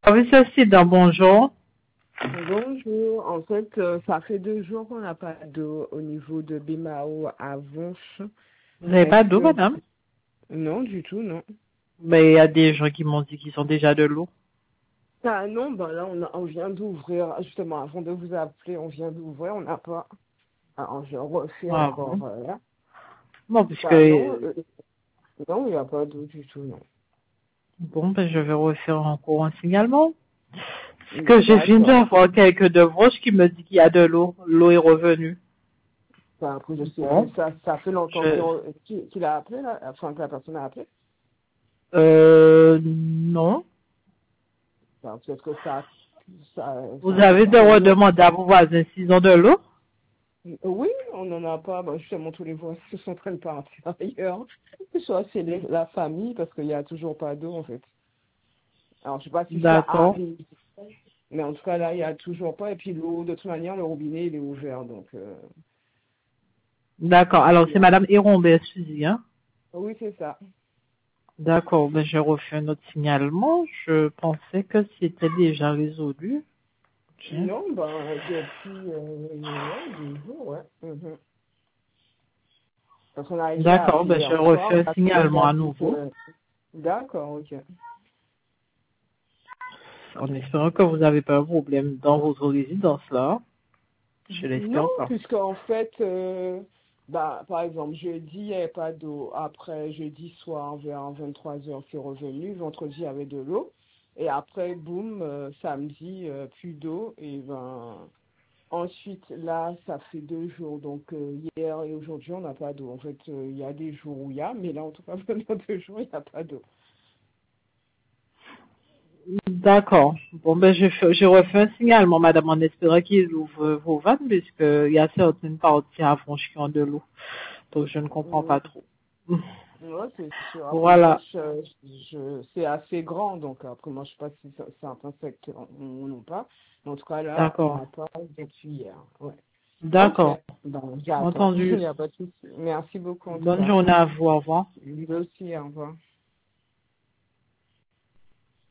Oui, ceci d'un bonjour. Bonjour, en fait, ça fait 2 jours qu'on n'a pas d'eau au niveau de Bimao à Vonche. Vous n'avez pas Est-ce d'eau, que... madame? Non, du tout, non. Mais il y a des gens qui m'ont dit qu'ils ont déjà de l'eau. Ah non, ben là, on vient d'ouvrir, justement, avant de vous appeler, on vient d'ouvrir, on n'a pas. Alors, je refais Ah encore bon? là. Bon, puisque, Bah non, non, il n'y a pas d'eau du tout, non. bon, ben, je vais refaire encore un signalement. Parce que j'ai fini D'accord. d'avoir quelques de Vosges qui me dit qu'il y a de l'eau. L'eau est revenue. Enfin, après, je sais, Bon, ça fait longtemps je, qu'il a appelé, là, enfin, que la personne a appelé. non. Enfin, peut-être que Vous ça fait avez de trop long. redemander à vos voisins s'ils ont de l'eau? Oui, on n'en a pas. Bah, justement, tous les voisins sont en train de partir ailleurs. Soit c'est la famille, parce qu'il n'y a toujours pas d'eau, en fait. Alors, je sais pas si ça D'accord. arrive, mais en tout cas, là, il n'y a toujours pas. Et puis, l'eau, de toute manière, le robinet, il est ouvert. Donc, D'accord. Alors, c'est yeah. madame Hérombert Suzy, hein? Oui, c'est ça. D'accord. Ben, je refais un autre signalement. Je pensais que c'était déjà résolu. Ok. Non, ben, depuis 2 jours, ouais. Mhm. Parce qu'on a déjà D'accord, appelé ben je hier soir, refais un parce qu'on nous signalement a à dit nouveau, que... D'accord, ok. en espérant que vous n'avez pas un problème dans votre résidence là. Je Non, l'espère pas. puisqu'en fait, bah, par exemple, jeudi, il n'y avait pas d'eau. Après, jeudi soir, vers 23 heures, c'est revenu. Vendredi, il y avait de l'eau. Et après, boum, samedi, plus d'eau. Et ben, ensuite, là, ça fait 2 jours. Donc, hier et aujourd'hui, on n'a pas d'eau. En fait, il y a des jours où il y a, mais là, en tout cas, pendant 2 jours, il n'y a pas d'eau. D'accord. Bon, ben je refais un signalement, madame, en espérant qu'ils ouvrent vos vannes, puisqu'il y a certaines parties à Franche qui ont de l'eau. Donc je ne comprends pas trop. Ouais, c'est sûr. Après, Voilà. c'est assez grand, donc après, moi, je sais pas si c'est un insecte ou non pas. Mais en tout cas, là, on D'accord. n'a pas depuis hier. Ouais. Ok. D'accord. Ben, j'attends. Il Entendu. n'y a pas de souci. Merci beaucoup, en tout Bonne cas. journée à vous. Au revoir. Lui aussi, au revoir.